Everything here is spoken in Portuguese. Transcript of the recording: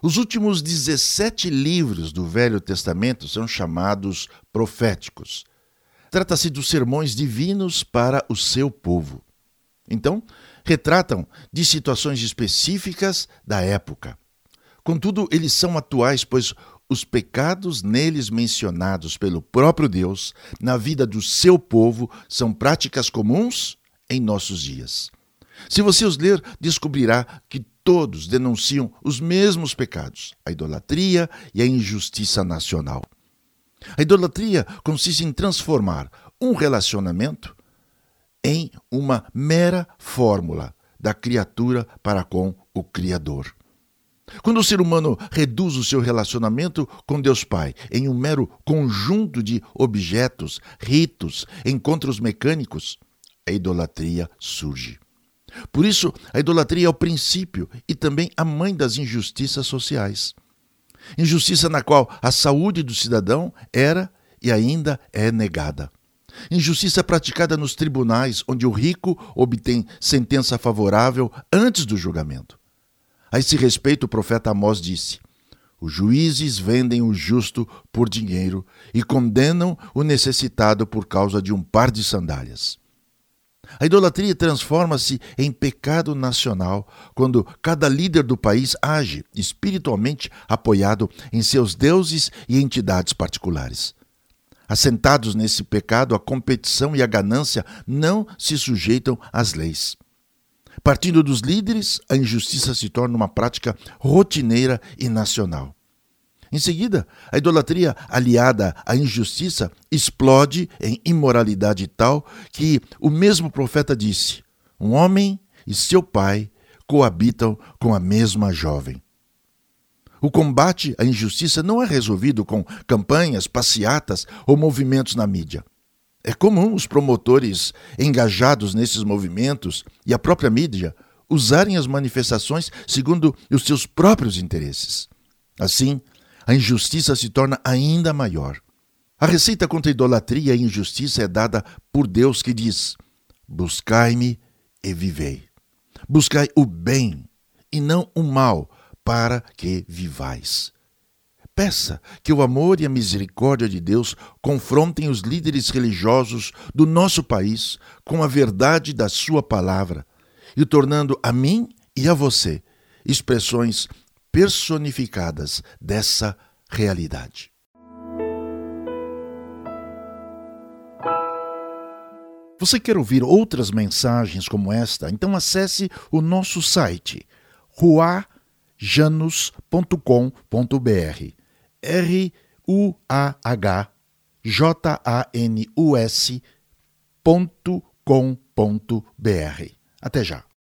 Os últimos 17 livros do Velho Testamento são chamados proféticos. Trata-se dos sermões divinos para o seu povo. Então, retratam de situações específicas da época. Contudo, eles são atuais, pois os pecados neles mencionados pelo próprio Deus na vida do seu povo são práticas comuns em nossos dias. Se você os ler, descobrirá que todos denunciam os mesmos pecados, a idolatria e a injustiça nacional. A idolatria consiste em transformar um relacionamento em uma mera fórmula da criatura para com o Criador. Quando o ser humano reduz o seu relacionamento com Deus Pai em um mero conjunto de objetos, ritos, encontros mecânicos, a idolatria surge. Por isso, a idolatria é o princípio e também a mãe das injustiças sociais. Injustiça na qual a saúde do cidadão era e ainda é negada. Injustiça praticada nos tribunais, onde o rico obtém sentença favorável antes do julgamento. A esse respeito, o profeta Amós disse: os juízes vendem o justo por dinheiro e condenam o necessitado por causa de um par de sandálias. A idolatria transforma-se em pecado nacional quando cada líder do país age espiritualmente apoiado em seus deuses e entidades particulares. Assentados nesse pecado, a competição e a ganância não se sujeitam às leis. Partindo dos líderes, a injustiça se torna uma prática rotineira e nacional. Em seguida, a idolatria aliada à injustiça explode em imoralidade tal que o mesmo profeta disse: um homem e seu pai coabitam com a mesma jovem. O combate à injustiça não é resolvido com campanhas, passeatas ou movimentos na mídia. É comum os promotores engajados nesses movimentos e a própria mídia usarem as manifestações segundo os seus próprios interesses. Assim, a injustiça se torna ainda maior. A receita contra a idolatria e a injustiça é dada por Deus, que diz: buscai-me e vivei. Buscai o bem e não o mal, para que vivais. Peça que o amor e a misericórdia de Deus confrontem os líderes religiosos do nosso país com a verdade da sua palavra e o tornando a mim e a você expressões personificadas dessa realidade. Você quer ouvir outras mensagens como esta? Então acesse o nosso site ruahjanus.com.br ruahjanus.com.br. Até já.